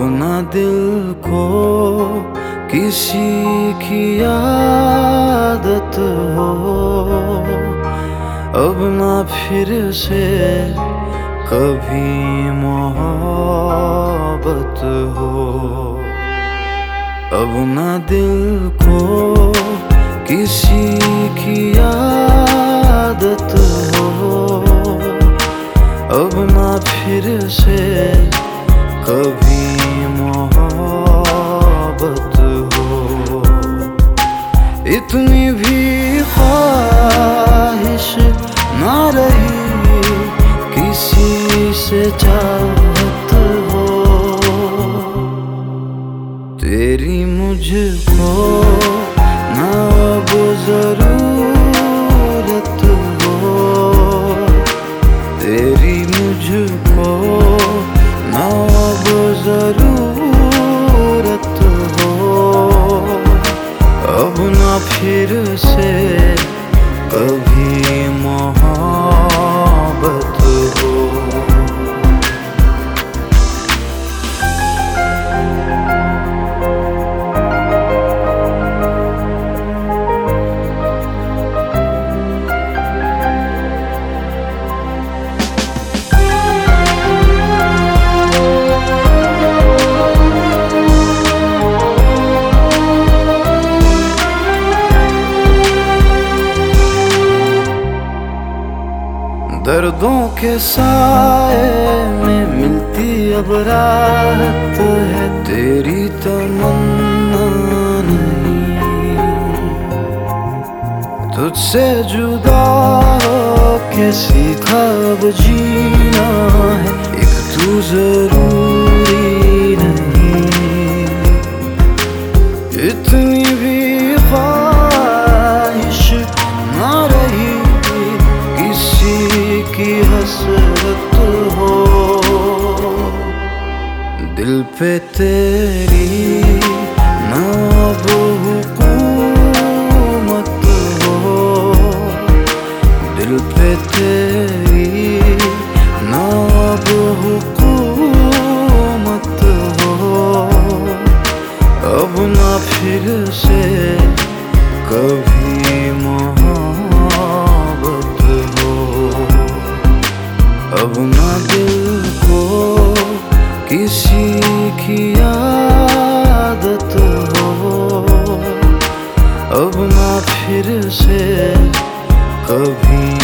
ना दिल को किसी की आदत हो, अब ना फिर से कभी मोहब्बत हो। अब ना दिल को किसी की आदत हो, अब ना फिर से कभी मोहब्बत हो। इतनी भी ख्वाहिश ना रही किसी से चाहत हो, तेरी मुझको ना अब जरूरत हो, तेरी मुझको ना अब जरूरत हो, अब ना फिर से कभी मोहब्बत हो। दर्दों के साए में मिलती अब राहत है, तेरी तमन्ना नहीं। तुझसे जुदा के सीखा अब जीना है, एक तू जरूरी नहीं। इतनी भी ख्वाहिश ना रही की हसरत हो, दिल पे तेरी ना अब हुकूमत हो, दिल पे तेरी ना अब हुकूमत हो, अब ना फिर से कभी मोहब्बत हो। अब ना दिल को किसी की आदत हो, अब ना फिर से कभी